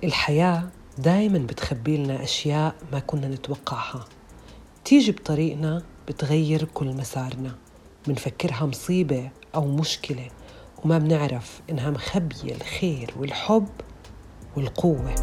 الحياة دايماً بتخبي لنا أشياء ما كنا نتوقعها، تيجي بطريقنا بتغير كل مسارنا. منفكرها مصيبة أو مشكلة وما بنعرف إنها مخبية الخير والحب والقوة.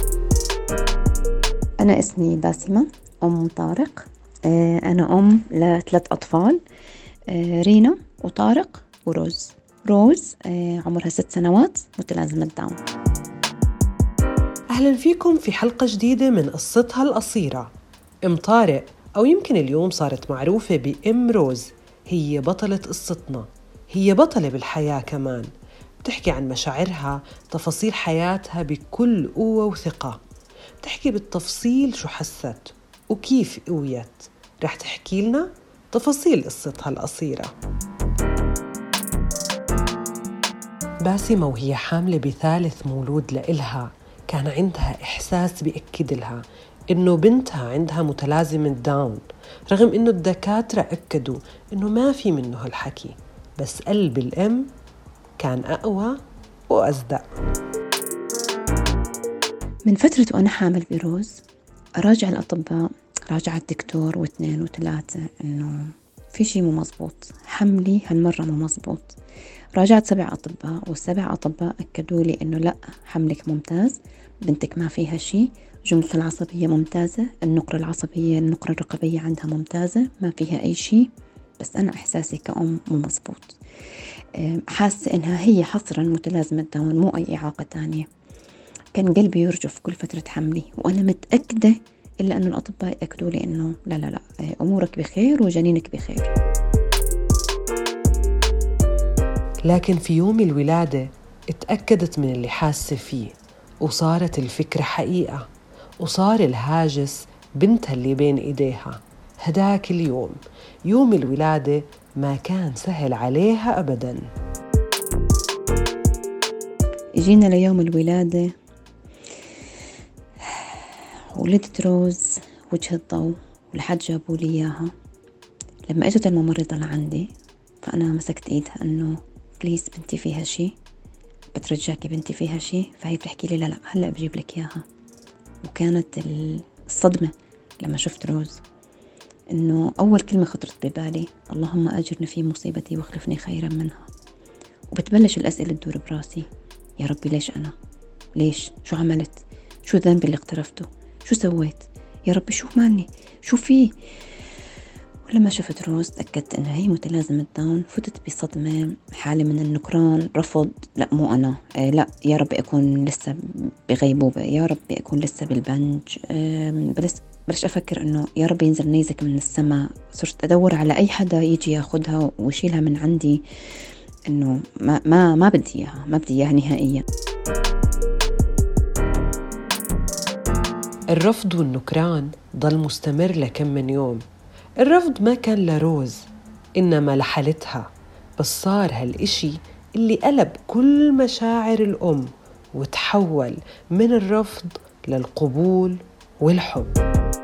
أنا اسمي باسمة، أم طارق. أنا أم ل3 أطفال، رينا وطارق وروز. روز عمرها 6 سنوات، متلازمة داون. أهلاً فيكم في حلقة جديدة من قصتها القصيرة. أم طارق، أو يمكن اليوم صارت معروفة بأم روز، هي بطلة قصتنا، هي بطلة بالحياة كمان. بتحكي عن مشاعرها، تفاصيل حياتها بكل قوة وثقة. بتحكي بالتفصيل شو حست وكيف قويت. رح تحكي لنا تفاصيل قصتها القصيرة. باسمة وهي حاملة بثالث مولود لإلها كان عندها إحساس بيأكد لها إنه بنتها عندها متلازمة داون، رغم إنه الدكاترة أكدوا إنه ما في منه هالحكي، بس قلب الأم كان أقوى وأصدق. من فترة وأنا حامل بروز أراجع الأطباء، راجع الدكتور واثنين وثلاثة، إنه في شيء مو مزبوط، حملي هالمرة مو مزبوط. راجعت 7 أطباء، والسبع أطباء أكدوا لي إنه لأ، حملك ممتاز، بنتك ما فيها شيء، جملة العصبية ممتازة، النقرة العصبية النقرة الرقبية عندها ممتازة، ما فيها أي شيء. بس أنا إحساسي كأم مو مزبوط، حاسة إنها هي حصرا متلازمة داون، مو أي إعاقة تانية. كان قلبي يرجف كل فترة حملي، وأنا متأكدة إلا أنه الأطباء يأكدوا لي أنه لا لا لا، أمورك بخير وجنينك بخير. لكن في يوم الولادة اتأكدت من اللي حاسة فيه، وصارت الفكرة حقيقة، وصار الهاجس بنتها اللي بين إيديها. هداك اليوم، يوم الولادة، ما كان سهل عليها أبداً. يجينا ليوم الولادة، ولدت روز وجه الضوء، ولحد جابوا لي إياها. لما اجت الممرضة لعندي، فأنا مسكت إيدها أنه بليز بنتي فيها شي، بترجاكي بنتي فيها شي. فهي بتحكي لي لا لا، هلأ بجيب لك إياها. وكانت الصدمة لما شفت روز، إنه أول كلمة خطرت ببالي اللهم أجرني في مصيبتي واخلفني خيرا منها. وبتبلش الأسئلة تدور براسي، يا ربي ليش أنا؟ ليش؟ شو عملت؟ شو الذنب اللي اقترفته؟ شو سويت؟ يا ربي شو مالي؟ شو فيه؟ ولما شفت روز تأكدت إنها هي متلازمة داون. فتت بصدمة، حالة من النكران، رفض، لا مو أنا، لا يا ربي أكون لسه بغيبوبة، يا ربي أكون لسه بالبنج. بلش أفكر إنه يا ربي ينزل نيزك من السماء. صرت أدور على أي حدا يجي ياخدها ويشيلها من عندي، إنه ما بدي إياها، ما بدي إياها نهائيا. الرفض والنكران ضل مستمر لكم من يوم. الرفض ما كان لروز، إنما لحالتها، بس صار هالإشي اللي قلب كل مشاعر الأم، وتحول من الرفض للقبول والحب.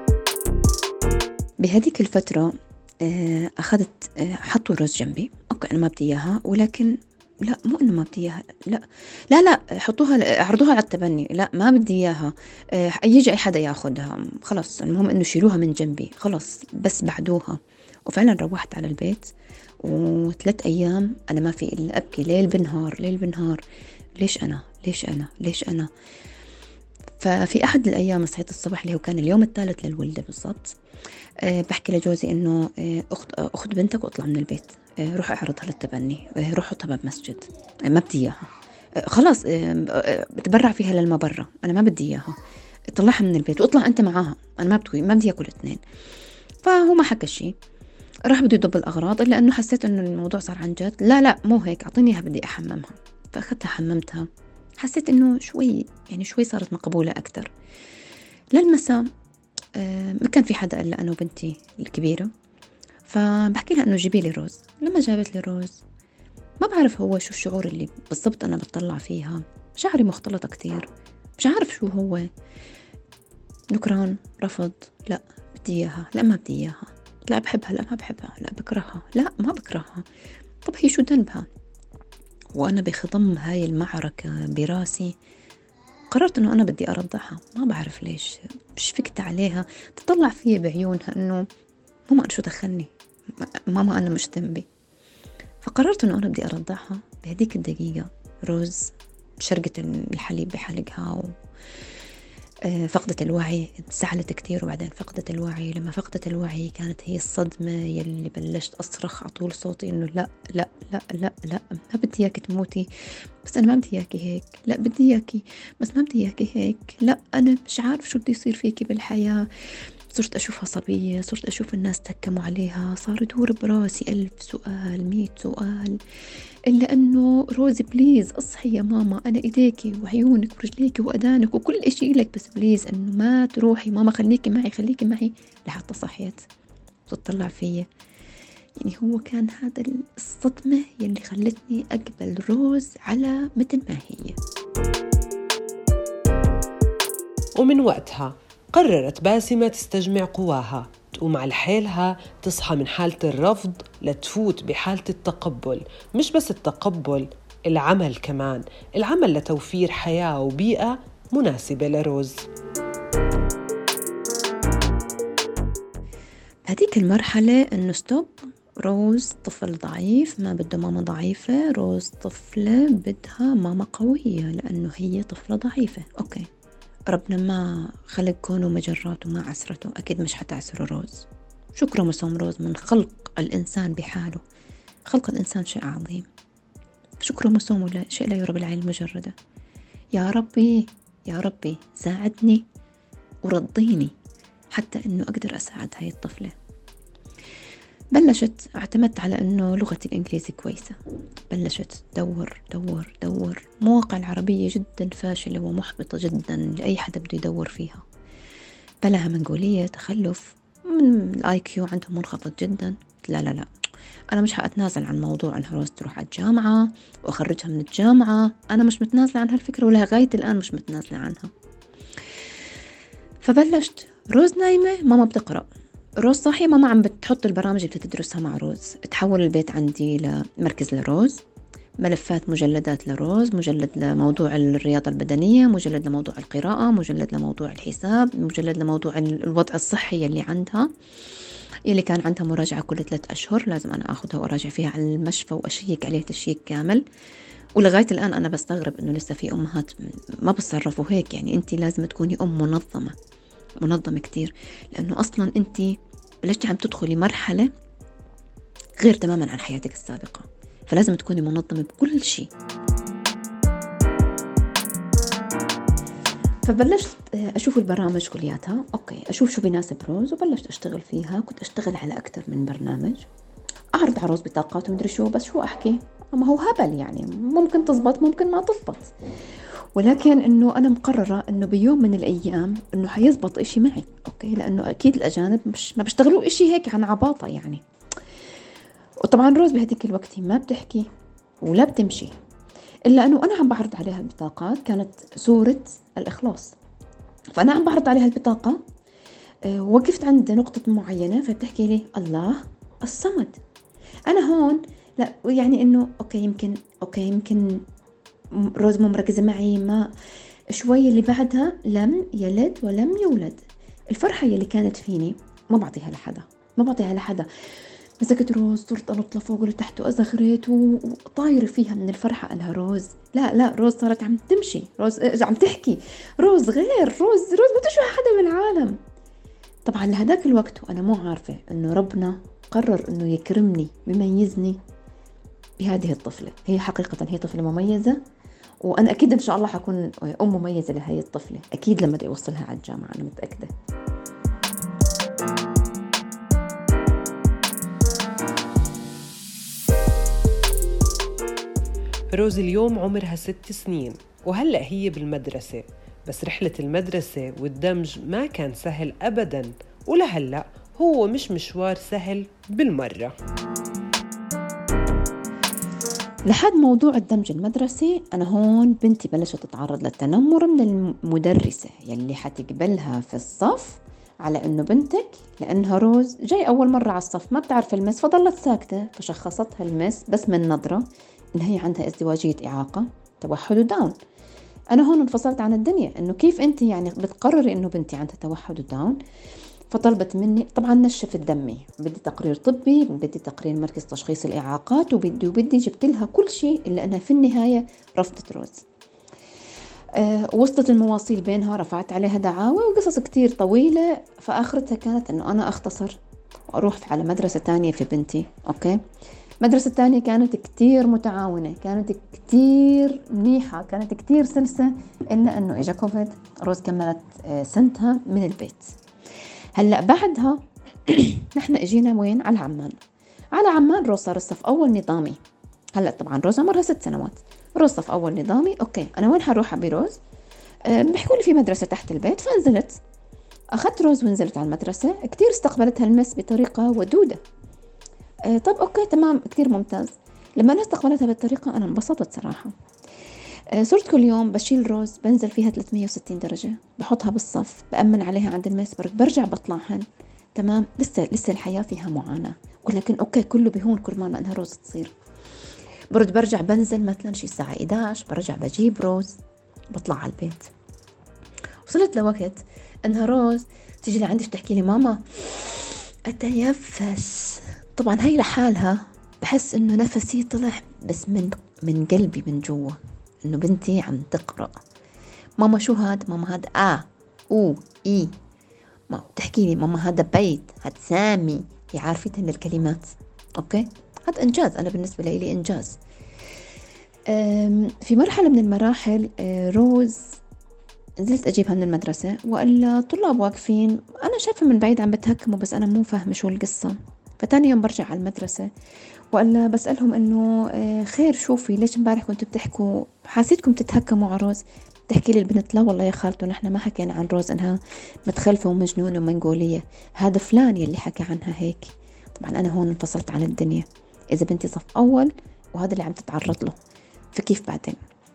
بهذيك الفترة أخذت، حطوا روز جنبي. أوكي أنا ما بدي إياها، ولكن لا، مو إنه ما بدي إياها، لا لا لا، حطوها، عرضوها على التبني، لا ما بدي إياها، يجي أي حدا ياخدها، خلاص المهم إنه شيلوها من جنبي، خلاص بس بعدوها. وفعلا روحت على البيت، و3 أيام أنا ما في إلا أبكي ليل بنهار ليل بنهار. ليش أنا؟ ليش أنا؟ ليش أنا؟ ففي أحد الأيام صحيت الصبح، اللي هو كان اليوم الثالث للولدة بالضبط، بحكي لجوزي إنه أخذ بنتك واطلع من البيت، روح اعرضها للتبني، روح حطها باب مسجد، ما بدي إياها، خلاص بتبرع فيها للمبرة، أنا ما بدي إياها، طلعها من البيت واطلع أنت معاها، أنا ما بدي أكل 2. فهو ما حكى شيء، راح بده يضب الأغراض، إلا أنه حسيت إنه الموضوع صار عن جد. لا لا مو هيك، أعطيني إياها بدي أحممها. فأخذتها حممتها، حسيت إنه شوي صارت مقبولة أكتر. للمساء ما كان في حدا إلا أنا وبنتي الكبيرة، فبحكي لها إنه جيبي لي روز. لما جابت لي روز، ما بعرف هو شو الشعور اللي بالضبط أنا بتطلع فيها، مشاعري مختلطة كتير، مش عارف شو هو، نكران، رفض، لا بدي إياها، لا ما بدي إياها، لا بحبها، لا ما بحبها، لا بكرهها، لا ما بكرهها. طب هي شو ذنبها؟ وأنا بخضم هاي المعركة براسي، قررت إنه أنا بدي أرضعها، ما بعرف ليش، شفقت عليها، تطلع فيي بعيونها إنه ماما أنا شو دخلني، ماما أنا مش ذنبي. فقررت إنه أنا بدي أرضعها. بهديك الدقيقة روز شرقت الحليب بحلقها فقدت الوعي، زعلت كتير وبعدين فقدت الوعي. لما فقدت الوعي كانت هي الصدمة يلي بلشت أصرخ على طول صوتي إنه لا لا لا لا لا، ما بدي إياكي تموتي، بس أنا ما بدي إياكي هيك، لا بدي إياكي بس ما بدي إياكي هيك، لا أنا مش عارف شو بدي يصير فيكي بالحياة. صرت أشوفها صبية، صرت أشوف الناس تهكموا عليها، صار يدور براسي 1000 سؤال 100 سؤال، إلا أنه روزي بليز أصحي يا ماما، أنا إيديكي وعيونك ورجليكي وأدانك وكل إشي لك، بس بليز أنه ما تروحي ماما، خليكي معي خليكي معي. لحتى صحيت تطلع فيا. يعني هو كان هذا الصدمة يلي خلتني أقبل روز على مثل ما هي. ومن وقتها قررت باسمة تستجمع قواها، تقوم على حالها، تصحى من حالة الرفض لتفوت بحالة التقبل. مش بس التقبل، العمل كمان، العمل لتوفير حياة وبيئة مناسبة لروز. هذيك المرحلة إنه ستوب، روز طفل ضعيف ما بده ماما ضعيفة، روز طفلة بدها ماما قوية لأنه هي طفلة ضعيفة. أوكي، ربنا ما خلق كونه ومجرات وما عسرته، أكيد مش حتعسره روز. شو كروموسوم روز من خلق الإنسان بحاله؟ خلق الإنسان شيء عظيم، شو كروموسوم ولا شيء لا يرى بالعين المجردة. يا ربي يا ربي ساعدني ورضيني حتى إنه أقدر أساعد هاي الطفلة. بلشت اعتمدت على إنه لغتي الإنجليزي كويسة، بلشت دور مواقع العربية جدا فاشلة ومحبطة جدا لأي حدا بده يدور فيها، بلاها منقولية، تخلف، من الآي كيو عندهم منخفض جدا. لا لا لا، أنا مش هأتنازل عن موضوع أنها روز تروح على الجامعة وأخرجها من الجامعة، أنا مش متنازلة عن هالفكرة ولغاية الآن مش متنازلة عنها. فبلشت روز نايمة ماما بتقرأ، روز صاحية ماما عم بتحط البرامج اللي بتدرسها مع روز. تحول البيت عندي لمركز لروز، ملفات مجلدات لروز، مجلد لموضوع الرياضة البدنية، مجلد لموضوع القراءة، مجلد لموضوع الحساب، مجلد لموضوع الوضع الصحي اللي عندها، اللي كان عندها مراجعة كل 3 أشهر لازم أنا أخذها وأراجع فيها على المشفى وأشيك عليه تشيك كامل. ولغاية الآن أنا بستغرب إنه لسه في أمهات ما بتصرفوا هيك. يعني أنت لازم تكوني أم منظمة كتير، لأنه أصلا أنت بلشتي عم تدخلي مرحلة غير تماما عن حياتك السابقة، فلازم تكوني منظمة بكل شيء. فبلشت أشوف البرامج كلياتها، أوكي أشوف شو بيناسب روز، وبلشت أشتغل فيها. كنت أشتغل على أكثر من برنامج، أعرض على روز بطاقات ومدري شو، بس شو أحكي، أما هو هبل يعني، ممكن تزبط ممكن ما تزبط، ولكن إنه أنا مقررة إنه بيوم من الأيام إنه حيزبط إشي معي. أوكي، لأنه أكيد الأجانب ما بيشتغلوا إشي هيك عن عباطة يعني. وطبعا روز بهديك الوقت ما بتحكي ولا بتمشي، إلا أنه أنا عم بعرض عليها البطاقات، كانت صورة الإخلاص، فأنا عم بعرض عليها البطاقة. وقفت عند نقطة معينة فبتحكي لي الله الصمد. أنا هون لا يعني إنه أوكي يمكن روز مو مركزة معي، ما شوي اللي بعدها لم يلد ولم يولد. الفرحة اللي كانت فيني ما بعطيها لحدا. مسكت روز، صرت أنط لفوق ولتحت وأزغرت وطايرة فيها من الفرحة. قالها روز لا روز صارت عم تمشي، روز عم تحكي، روز غير، روز ما تشوف حدا بالعالم. طبعا لهداك الوقت وأنا مو عارفة إنه ربنا قرر إنه يكرمني ويميزني بهذه الطفلة. هي حقيقة هي طفلة مميزة، وأنا أكيد إن شاء الله حكون أم مميزة لهي الطفلة، أكيد لما بدي أوصلها على الجامعة أنا متأكدة. روز اليوم عمرها 6 سنين وهلأ هي بالمدرسة، بس رحلة المدرسة والدمج ما كان سهل أبداً، ولهلأ هو مش مشوار سهل بالمرة. لحد موضوع الدمج المدرسي، أنا هون بنتي بلشت تتعرض للتنمر من المدرسة يلي حتقبلها في الصف على إنه بنتك، لأنها روز جاي أول مرة على الصف ما بتعرف المس، فضلت ساكتة، فشخصتها المس بس من نظرة إن هي عندها ازدواجية إعاقة، توحد وداون. أنا هون انفصلت عن الدنيا، إنه كيف أنت يعني بتقرري إنه بنتي عندها توحد وداون. فطلبت مني طبعا نشفت دمي، بدي تقرير طبي، بدي تقرير مركز تشخيص الإعاقات، وبدي جبت لها كل شيء، إلا أنها في النهاية رفضت روز. وصلت المواصيل بينها، رفعت عليها دعاوى وقصص كتير طويلة. فآخرتها كانت أنه أنا أختصر وأروح على مدرسة تانية في بنتي. أوكي، مدرسة تانية كانت كتير متعاونة، كانت كتير منيحة، كانت كتير سلسة، إلا أنه إجا كوفيد. روز كملت سنتها من البيت. هلأ بعدها نحن اجينا وين؟ على عمان. على عمان روز صار الصف أول نظامي. هلأ طبعا روز عمرها 6 سنوات، روز صف أول نظامي. أوكي، أنا وين حروح بروز؟ بيحكوا لي في مدرسة تحت البيت. فنزلت، أخذت روز ونزلت على المدرسة. كتير استقبلتها المس بطريقة ودودة. طب أوكي تمام، كتير ممتاز. لما أنا استقبلتها بالطريقة أنا انبسطت صراحة. صرت كل يوم بشيل روز، بنزل فيها 360 درجة، بحطها بالصف، بأمن عليها عند المس، برجع بطلعهن. تمام، لسه الحياة فيها معاناة، ولكن أوكي كله بيهون كل ما أنها روز تصير. برجع بنزل مثلا شي الساعة 11، برجع بجيب روز، بطلع على البيت. وصلت لوقت أنها روز تيجي لعندي تحكي لي ماما أتنفس. طبعا هي لحالها بحس إنه نفسي طلع، بس من قلبي من جوا إنه بنتي عم تقرأ. ماما شو هاد؟ ماما هاد أو إي. ما تحكي لي ماما هذا بيت، هاد سامي. هي عارفتها الكلمات. أوكي، هذا إنجاز، أنا بالنسبة لي إنجاز. في مرحلة من المراحل روز نزلت أجيبها من المدرسة، وإلا طلاب واقفين، أنا شايفة من بعيد عم بتهكموا، بس أنا مو فاهمة شو القصة. فتاني يوم برجع على المدرسة، وإلا بسألهم إنه خير شوفي ليش امبارح كنتوا بتحكوا، حسيتكم تتهكموا على روز. تحكي لي البنت لا والله يا خالته نحن ما حكينا عن روز إنها متخلفة ومجنونة ومنقولية، هذا فلان يلي حكى عنها هيك. طبعا أنا هون انفصلت عن الدنيا. إذا بنتي صف أول وهذا اللي عم تتعرض له، فكيف بعدين؟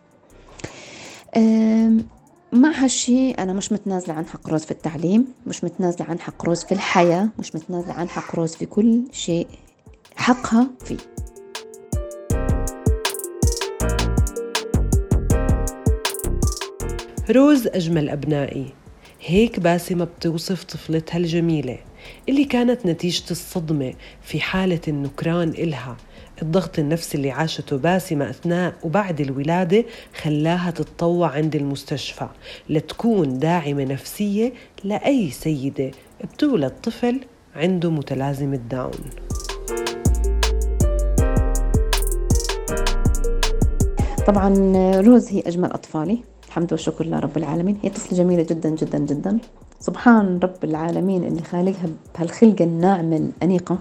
مع هالشي أنا مش متنازلة عن حق روز في التعليم، مش متنازلة عن حق روز في الحياة، مش متنازلة عن حق روز في كل شيء حقها فيه. روز أجمل أبنائي، هيك باسمة بتوصف طفلتها الجميلة اللي كانت نتيجة الصدمة في حالة النكران إلها. الضغط النفسي اللي عاشته باسمة أثناء وبعد الولادة خلاها تتطوع عند المستشفى لتكون داعمة نفسية لأي سيدة بتولد طفل عنده متلازمة داون. طبعا روز هي أجمل أطفالي، الحمد والشكر لله رب العالمين. هي طفلة جميلة جدا جدا جدا، سبحان رب العالمين اللي خالقها بهالخلقة الناعمة الأنيقة.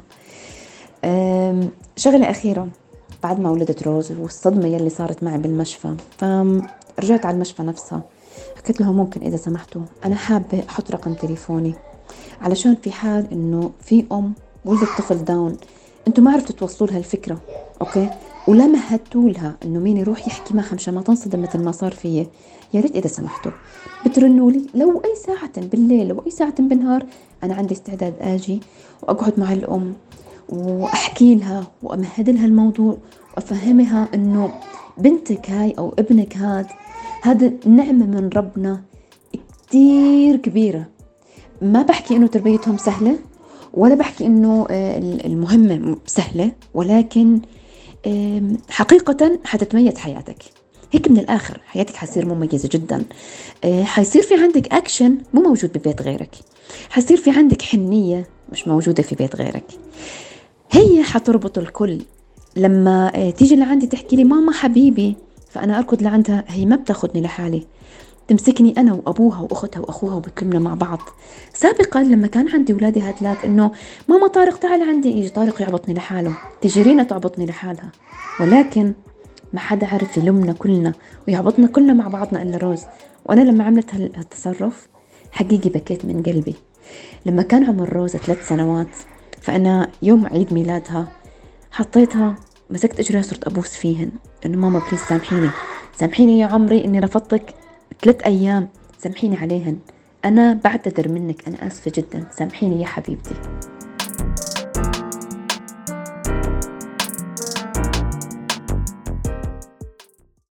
شغلة أخيرة، بعد ما ولدت روز والصدمة يلي صارت معي بالمشفى، فرجعت على المشفى نفسها، حكيت لهم ممكن إذا سمحتوا أنا حابة أحط رقم تليفوني، علشان في حال إنه في أم ولدت طفل داون أنتوا ما عرفتوا توصلوا لها الفكرة. أوكي، ولا مهدتوا لها إنه مين يروح يحكي معها مشان ما تنصدم مثل ما صار فيي. يا ريت إذا سمحتوا بترنوا لي لو أي ساعة بالليل أو أي ساعة بالنهار، أنا عندي استعداد آجي وأقعد مع الأم وأحكي لها وأمهد لها الموضوع وأفهمها إنه بنتك هاي أو ابنك هذا نعمة من ربنا كتير كبيرة. ما بحكي إنه تربيتهم سهلة، ولا بحكي إنه المهمة سهلة، ولكن حقيقة حتتميز حياتك. هيك من الآخر حياتك حتصير مميزة جدا. حيصير في عندك أكشن مو موجود ببيت غيرك، حيصير في عندك حنية مش موجودة في بيت غيرك. هي حتربط الكل. لما تيجي لعندي تحكي لي ماما حبيبي، فأنا أركض لعندها، هي ما بتاخدني لحالي، تمسكني أنا وأبوها وأختها وأخوها وبتلمنا مع بعض. سابقا لما كان عندي ولادي هاتلاك إنه ماما طارق تعال عندي، يجي طارق يعبطني لحاله، تيجي رينا تعبطني لحالها، ولكن ما حدا عرف يلمنا كلنا ويعبطنا كلنا مع بعضنا إلا روز. وأنا لما عملت هالتصرف حقيقي بكيت من قلبي. لما كان عمر روز 3 سنوات، فأنا يوم عيد ميلادها حطيتها، مسكت إجريها صرت أبوس فيهن إنه ماما بليز سامحيني يا عمري إني رفضتك 3 أيام، سامحيني عليهن، أنا بعتذر منك، أنا آسفة جدا، سامحيني يا حبيبتي.